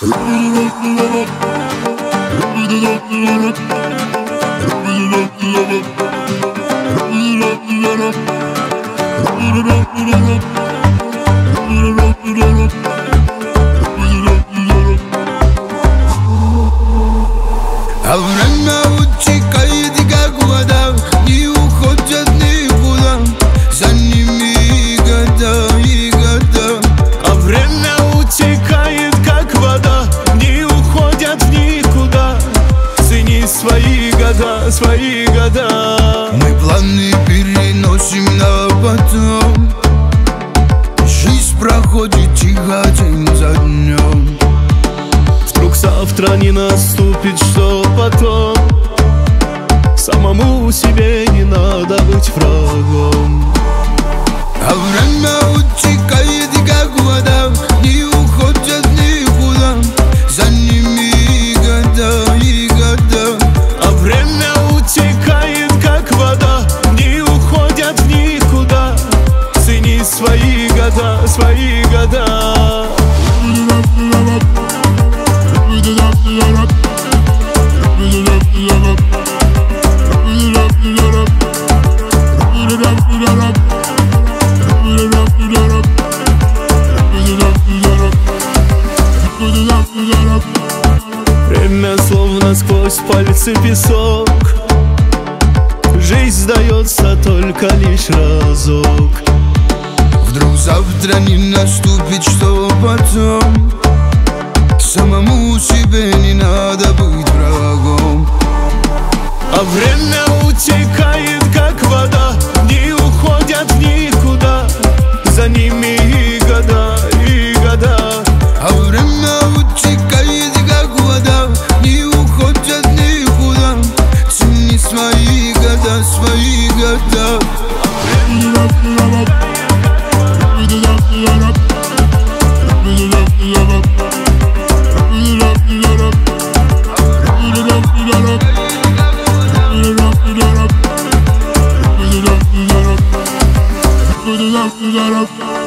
А время утекает, как вода, не уходят никуда, за ними и года, и года. А время утекает, как вода, не уходят в никуда. Цени свои года, свои года. Мы планы переносим на потом. Жизнь проходит тихо день за днем. Вдруг завтра не наступит, что потом? Самому себе не надо быть врагом. А время утекает, как вода, не уходят никуда, за ними и года, и года. А время утекает, как вода, не уходят в никуда. Цени свои года, свои года. Время словно сквозь пальцы песок. Жизнь сдается только лишь разок. Вдруг завтра не наступит, что потом? Самому себе не надо быть врагом. А время утекает, как вода, не уходят в никуда. За ними и года, и года. А время утекает, как вода, не уходят никуда. Цени свои года, свои года. Up.